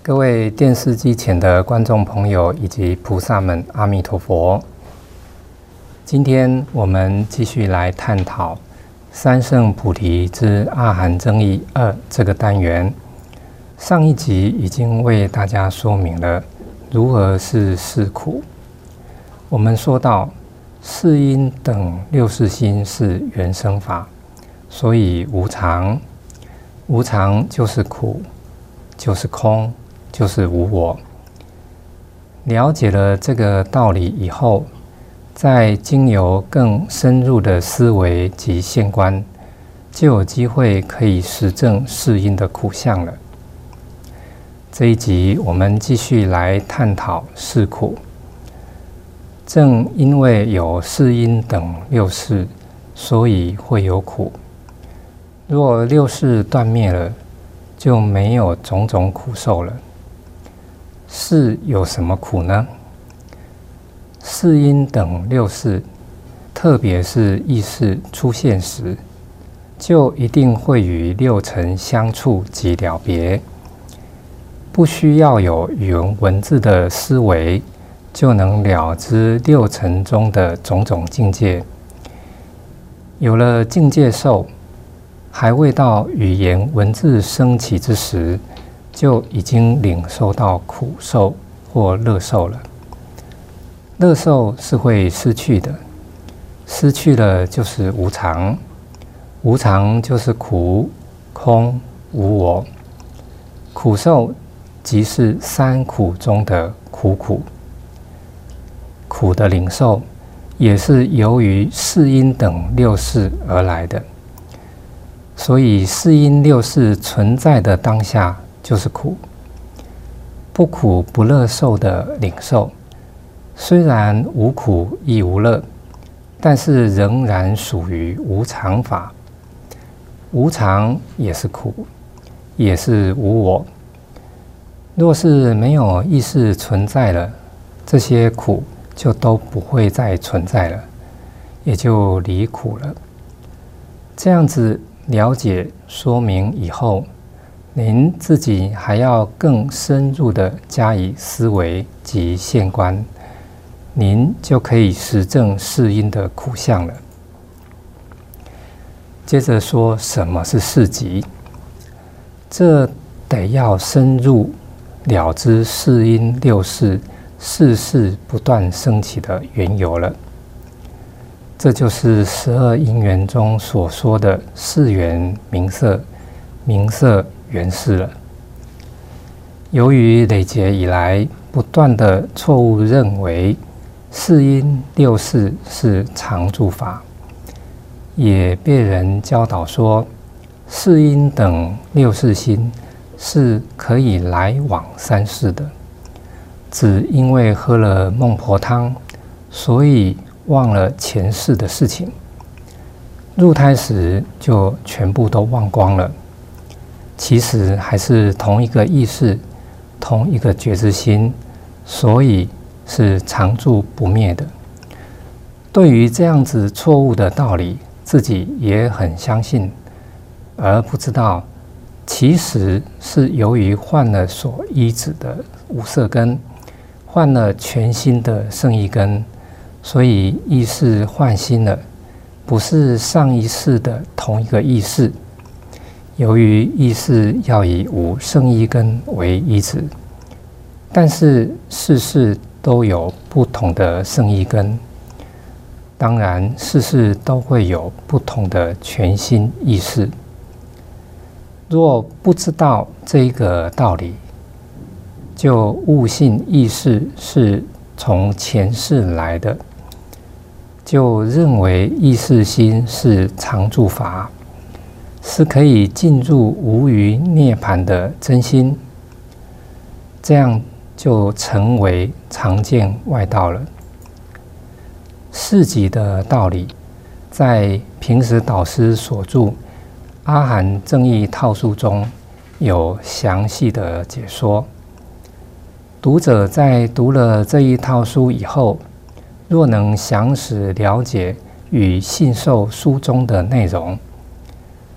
各位电视机前的观众朋友以及菩萨们，阿弥陀佛。今天我们继续来探讨三圣菩提之阿含争议2这个单元。上一集已经为大家说明了如何是事苦。我们说到世因等六识心是缘生法，所以无常，无常就是苦，就是空，就是无我。了解了这个道理以后，再经由更深入的思维及现观，就有机会可以实证世因的苦相了。这一集我们继续来探讨事苦。正因为有世因等六识，所以会有苦。若六识断灭了，就没有种种苦受了。是有什么苦呢？世因等六识，特别是意识出现时，就一定会与六尘相处及了别，不需要有语文文字的思维，就能了知六尘中的种种境界。有了境界受，还未到语言文字升起之时，就已经领受到苦受或乐受了。乐受是会失去的，失去了就是无常，无常就是苦、空、无我。苦受即是三苦中的苦苦。苦的领受也是由于世因等六识而来的，所以世因六识存在的当下就是苦。不苦不乐受的领受，虽然无苦亦无乐，但是仍然属于无常法。无常也是苦，也是无我。若是没有意识存在了，这些苦就都不会再存在了，也就离苦了。这样子了解说明以后，您自己还要更深入的加以思维及现观，您就可以实证世因的苦相了。接着说什么是事集，这得要深入了知世因六识世事不断升起的缘由了。这就是12因缘中所说的事缘名色，名色缘事了。由于累劫以来不断的错误认为世因六识是常住法，也被人教导说世因等六识心是可以来往三世的，只因为喝了孟婆汤，所以忘了前世的事情，入胎时就全部都忘光了。其实还是同一个意识，同一个觉知心，所以是常住不灭的。对于这样子错误的道理，自己也很相信，而不知道其实是由于换了所依止的五色根，换了全新的圣意根，所以意识换新了，不是上一世的同一个意识。由于意识要以无圣意根为依止，但是世事都有不同的圣意根，当然世事都会有不同的全新意识。若不知道这一个道理，就误信意识是从前世来的，就认为意识心是常住法，是可以进入无余涅槃的真心，这样就成为常见外道了。事集的道理，在平时导师所著《阿含正义套书》中有详细的解说。读者在读了这一套书以后，若能详实了解与信受书中的内容，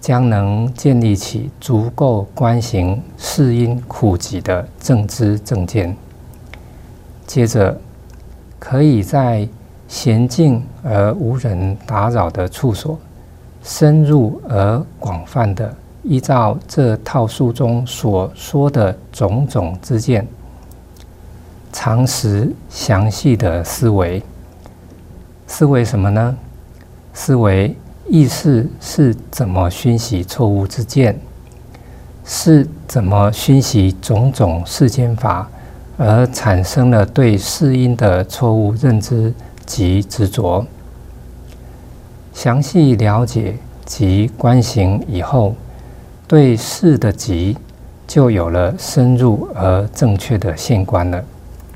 将能建立起足够观行世因苦集的正知正见。接着，可以在娴静而无人打扰的处所，深入而广泛的依照这套书中所说的种种知见，常识详细的思维。思维什么呢？思维意识是怎么熏习错误之见，是怎么熏习种种世间法，而产生了对世因的错误认知及执着。详细了解及观行以后，对事的集就有了深入而正确的现观了。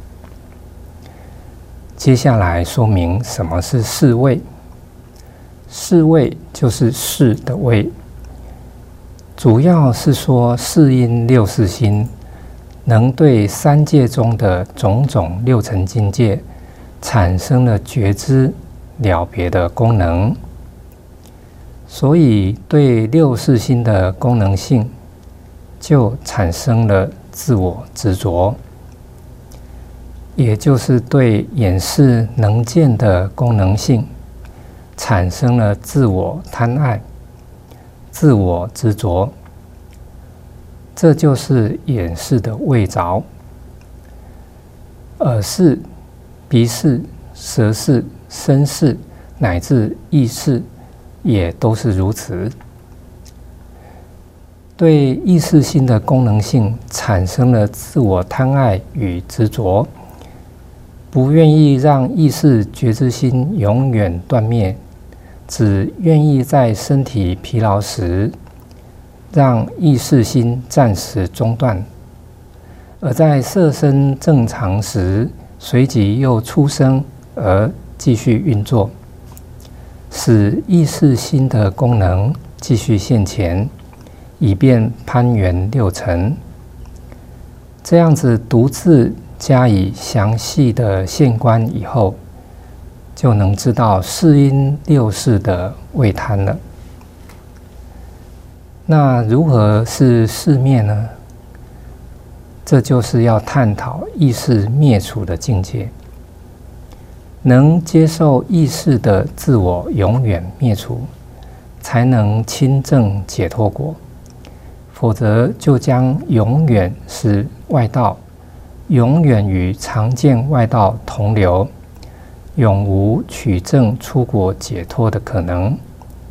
接下来说明什么是事位。事位就是事的位，主要是说世因六识心能对三界中的种种六尘境界产生了觉知了别的功能，所以对六识心的功能性就产生了自我执着，也就是对眼识能见的功能性产生了自我贪爱、自我执着，这就是眼识的味着。耳识、鼻识、舌识、身识乃至意识也都是如此。对意识心的功能性产生了自我贪爱与执着，不愿意让意识觉知心永远断灭，只愿意在身体疲劳时让意识心暂时中断，而在色身正常时随即又出生而继续运作，使意识心的功能继续现前，以便攀缘六尘。这样子独自加以详细的现观以后，就能知道世因六识的味贪了。那如何是世灭呢？这就是要探讨意识灭除的境界。能接受意识的自我永远灭除，才能亲证解脱果。否则就将永远是外道，永远与常见外道同流，永无取证出果解脱的可能。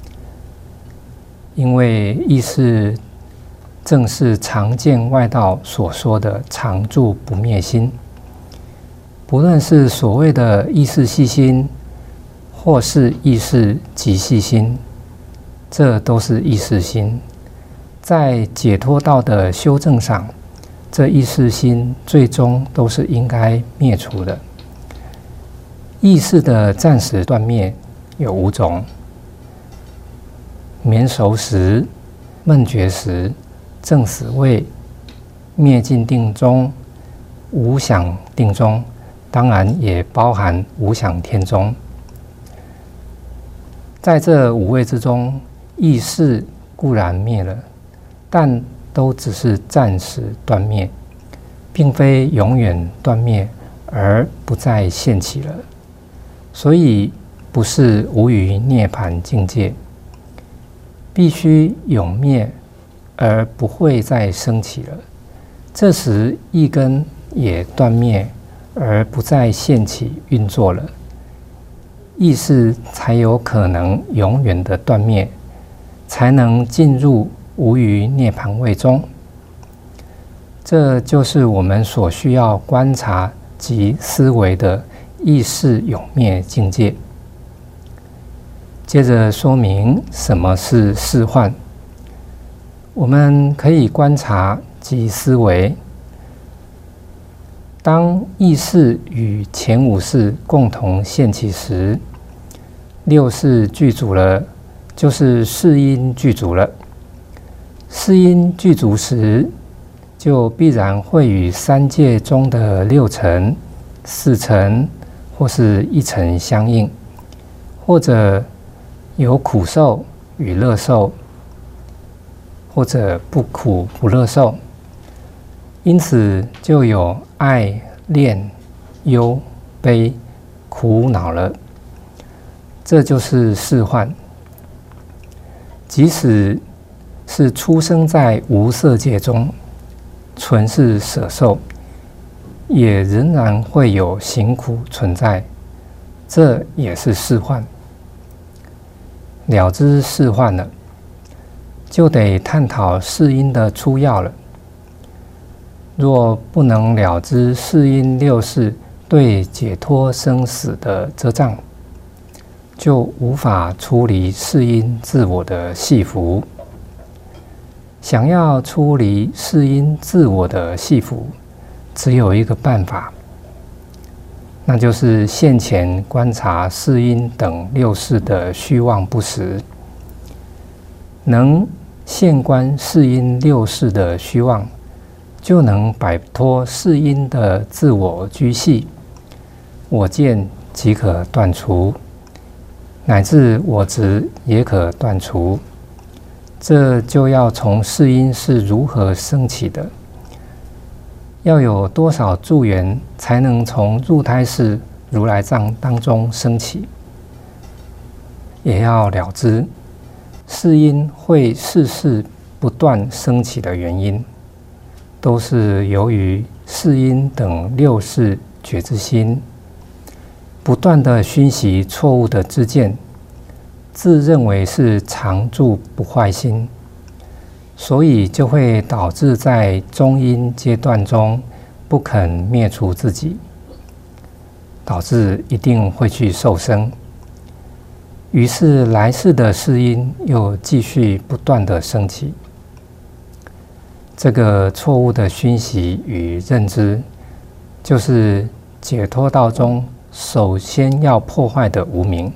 因为意识正是常见外道所说的常住不灭心，不论是所谓的意识细心，或是意识极细心，这都是意识心。在解脱道的修正上，这意识心最终都是应该灭除的。意识的暂时断灭有5种：眠熟时、闷觉时、正死位、灭尽定中、无想定中，当然也包含无想天中。在这5位之中，意识固然灭了，但都只是暂时断灭，并非永远断灭而不再现起了，所以不是无余涅槃境界，必须永灭而不会再升起了。这时意根也断灭而不再现起运作了，意识才有可能永远的断灭，才能进入无余涅槃位中。这就是我们所需要观察及思维的意识永灭境界。接着说明什么是事幻。我们可以观察及思维，当意识与前5识共同现起时，6识具足了，就是世因具足了。世因具足时，就必然会与三界中的6尘、4尘或是1尘相应，或者有苦受与乐受， 或者不苦不乐受，因此就有爱、恋、忧、悲、苦恼了。这就是世幻。即使是出生在无色界中，纯是舍受，也仍然会有行苦存在，这也是世幻。了知世幻了，就得探讨世因的初要了。若不能了知世因六事对解脱生死的遮障，就无法出离世因自我的系缚。想要出离世因自我的系缚，只有一个办法，那就是现前观察世因等六事的虚妄不实。能现观世因六事的虚妄，就能摆脱世因的自我居系，我见即可断除，乃至我执也可断除。这就要从世因是如何升起的，要有多少助缘，才能从入胎式如来藏当中升起。也要了知世因会世事不断升起的原因，都是由于世因等六事觉知心不断的熏习错误的知见，自认为是常住不坏心，所以就会导致在中阴阶段中不肯灭除自己，导致一定会去受生。于是来世的世因又继续不断的升起。这个错误的熏习与认知，就是解脱道中首先要破坏的无明。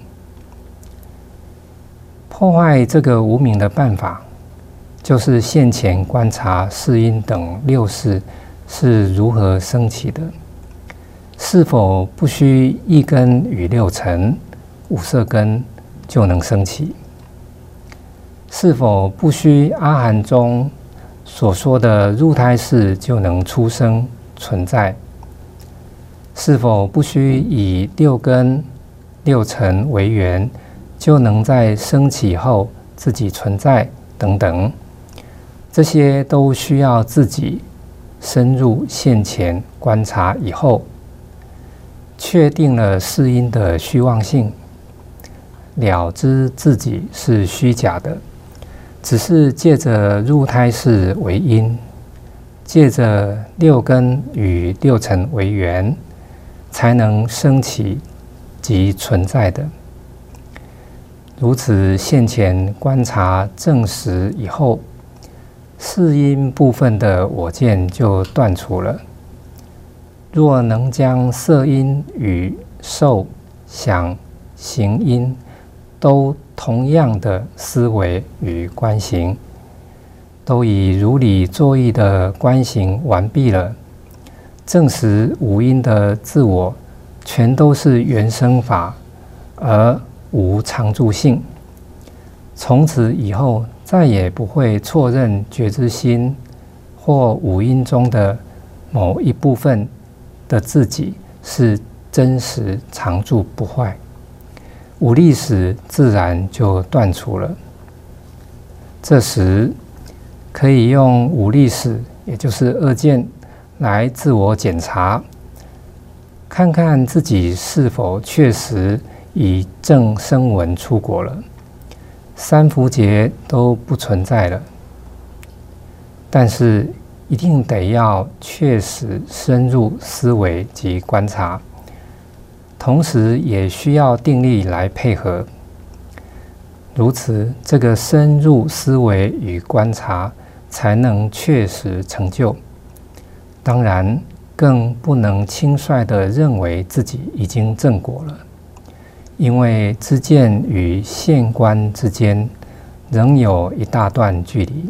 破坏这个无明的办法，就是现前观察世因等六事是如何升起的，是否不需一根与六尘、五色根就能升起？是否不需阿含中所说的入胎式就能出生存在？是否不需以六根、六尘为缘，就能在升起后自己存在等等？这些都需要自己深入现前观察以后，确定了世因的虚妄性，了知自己是虚假的，只是借着入胎式为因，借着六根与六尘为缘，才能升起及存在的。如此现前观察证实以后，世因部分的我见就断除了。若能将色因与受、想、行因都同样的思维与观行，都以如理作意的观行完毕了，证实五因的自我全都是原生法，而无常住性。从此以后，再也不会错认觉知心或五因中的某一部分的自己是真实常住不坏，五力使自然就断除了。这时可以用五力使，也就是二见，来自我检查，看看自己是否确实以正声闻出国了，三伏劫都不存在了。但是一定得要确实深入思维及观察，同时也需要定力来配合。如此，这个深入思维与观察才能确实成就。当然，更不能轻率地认为自己已经正果了，因为知见与现观之间仍有一大段距离。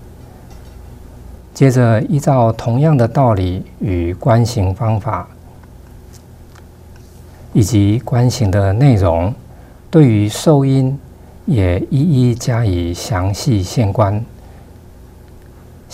接着依照同样的道理与观行方法，以及观行的内容，对于受因也一一加以详细现观，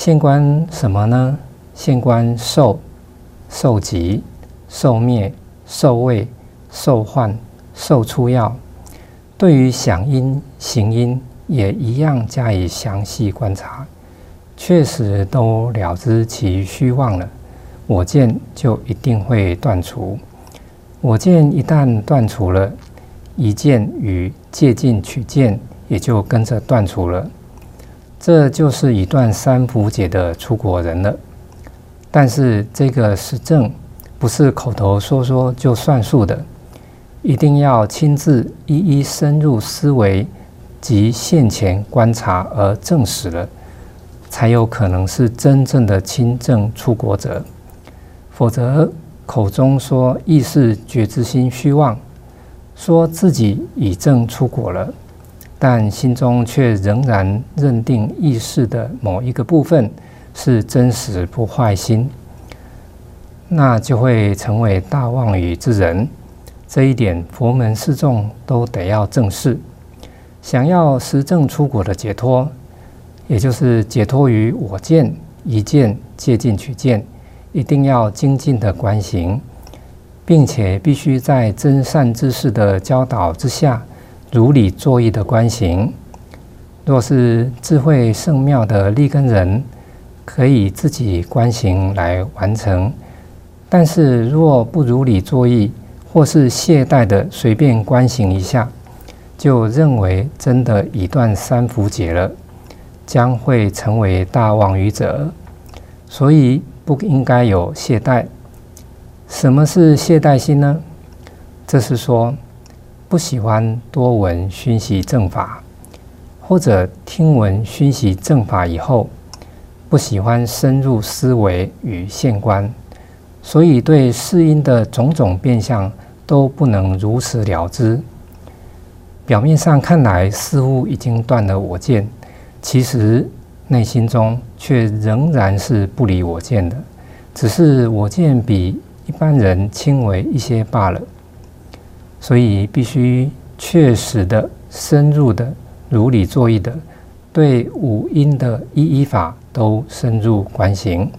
现观什么呢？现观受、受集、受灭、受位、受患、受出药。对于想因、行因也一样加以详细观察，确实都了知其虚妄了，我见就一定会断除。我见一旦断除了，一见与借尽取见也就跟着断除了。这就是已断三伏解的出果人了。但是这个实证不是口头说说就算数的，一定要亲自一一深入思维及现前观察而证实了，才有可能是真正的亲证出果者。否则口中说意识觉知心虚妄，说自己已证出果了，但心中却仍然认定意识的某一个部分是真实不坏心，那就会成为大妄语之人。这一点佛门四众都得要正视。想要实证出果的解脱，也就是解脱于我见、一见、借尽取见，一定要精进的观行，并且必须在真善知识的教导之下，如理作意的观行。若是智慧圣妙的立根人，可以自己观行来完成；但是若不如理作意，或是懈怠的随便观行一下，就认为真的已断三伏解了，将会成为大妄语者。所以不应该有懈怠。什么是懈怠心呢？这是说不喜欢多闻熏习正法，或者听闻熏习正法以后，不喜欢深入思维与现观，所以对世因的种种变相都不能如实了知。表面上看来似乎已经断了我见，其实内心中却仍然是不离我见的，只是我见比一般人轻微一些罢了。所以必须确实的、深入的、如理作意的，对五因的一法都深入观行。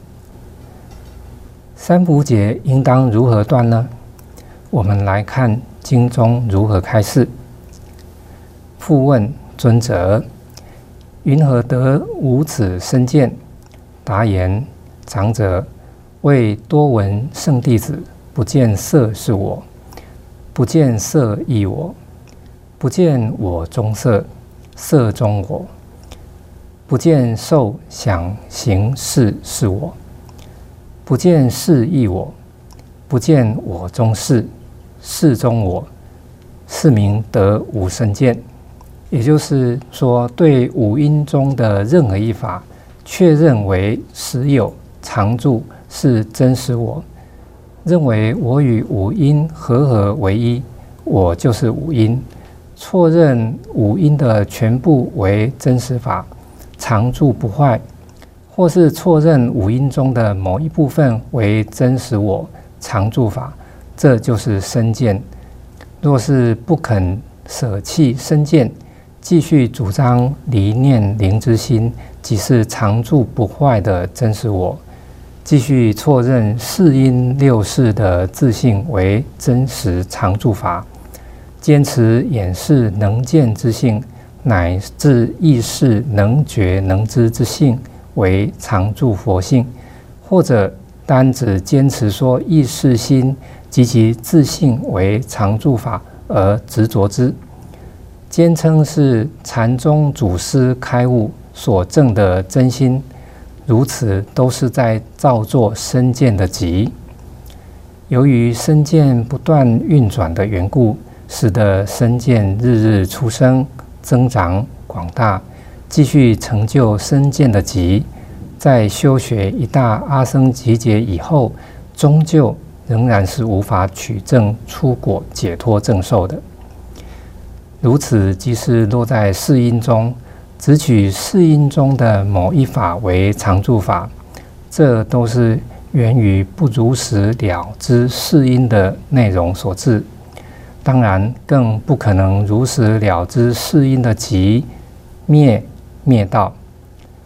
三伏解应当如何断呢？我们来看经中如何开示。复问尊者：云何得无此身见？答言：长者，为多闻圣弟子，不见色是我，不见色亦我，不见我中色，色中我，不见受想行识是我，不见识亦我，不见我中识，识中我，是名得无身见。也就是说，对五因中的任何一法，确认为实有常住是真实我，认为我与五因合为一，我就是五因，错认五因的全部为真实法，常住不坏，或是错认五因中的某一部分为真实我，常住法，这就是身见。若是不肯舍弃身见，继续主张离念灵之心即是常住不坏的真实我，继续错认四因六识的自性为真实常住法，坚持眼识能见之性乃至意识能觉能知之性为常住佛性，或者单只坚持说意识心及其自性为常住法而执着之，坚称是禅宗祖师开悟所证的真心，如此都是在造作身见的集。由于身见不断运转的缘故，使得身见日日出生、增长、广大，继续成就身见的集。在修学一大阿僧祇劫以后，终究仍然是无法取证出果解脱正受的。如此即是落在四因中，只取四因中的某一法为常住法，这都是源于不如实了知四因的内容所致。当然更不可能如实了知四因的集灭道。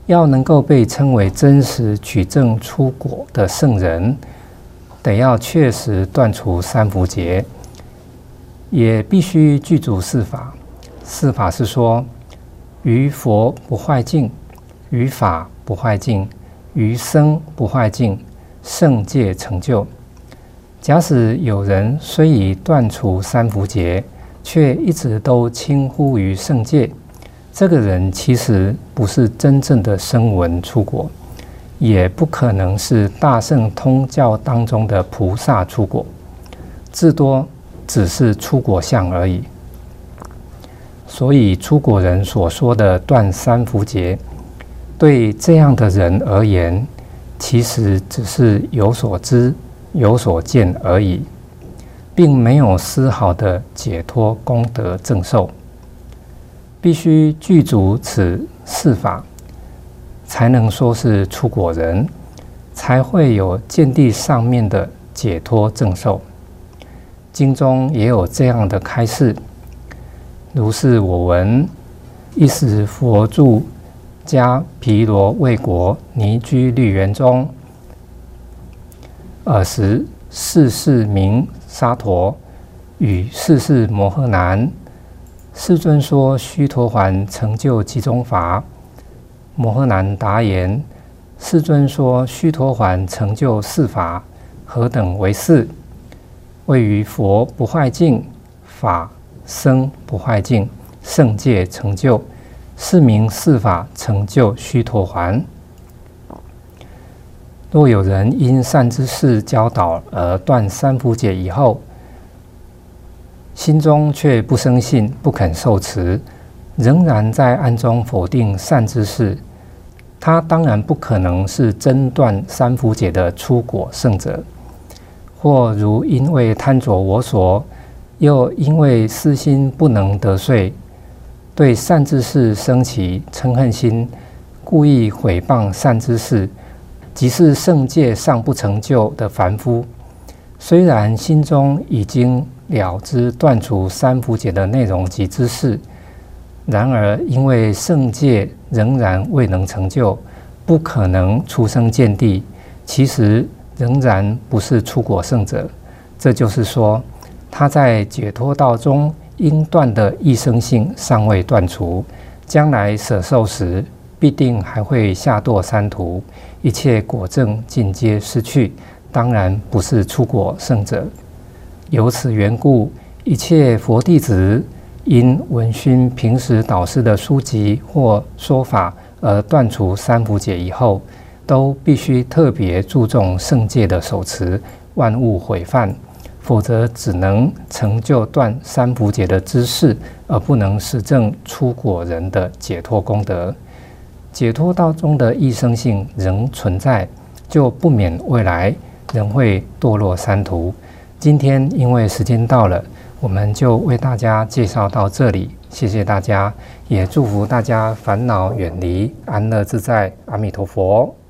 要能够被称为真实取证出果的圣人，得要确实断除三伏劫，也必须具足四法。四法是说，于佛不坏境，于法不坏境，于僧不坏境，圣戒成就。假使有人虽已断除三伏劫，却一直都轻忽于圣戒，这个人其实不是真正的声闻出果，也不可能是大乘通教当中的菩萨出果，至多只是出果相而已。所以出果人所说的断三伏劫，对这样的人而言，其实只是有所知、有所见而已，并没有丝毫的解脱功德正受。必须具足此四法，才能说是出果人，才会有见地上面的解脱正受。经中也有这样的开示，如是我闻：一时佛住迦毗罗卫国尼居绿园中，尔时世世名沙陀与世世摩诃男，世尊说须陀洹成就其中法。摩诃男答言：世尊说须陀洹成就四法，何等为四？谓于佛不坏境，法僧不坏境，圣戒成就，是名四法成就须陀洹。若有人因善知识教导而断三伏劫以后，心中却不生信，不肯受持，仍然在暗中否定善知识，他当然不可能是真断三伏劫的出果圣者。或如因为贪着我所，又因为私心不能得遂，对善知识生起嗔恨心，故意毁谤善知识，即是圣戒尚不成就的凡夫。虽然心中已经了知断除三伏劫的内容及知识，然而因为圣戒仍然未能成就，不可能出生见地，其实仍然不是出果圣者。这就是说，他在解脱道中应断的异生性尚未断除，将来舍受时必定还会下堕三途，一切果证尽皆失去，当然不是出果圣者。由此缘故，一切佛弟子因闻熏平时导师的书籍或说法而断除三伏劫以后，都必须特别注重圣戒的守持，万勿毁犯，否则只能成就断三伏劫的知识，而不能实证出果人的解脱功德。解脱道中的异生性仍存在，就不免未来仍会堕落三途。今天因为时间到了，我们就为大家介绍到这里，谢谢大家，也祝福大家烦恼远离，安乐自在，阿弥陀佛。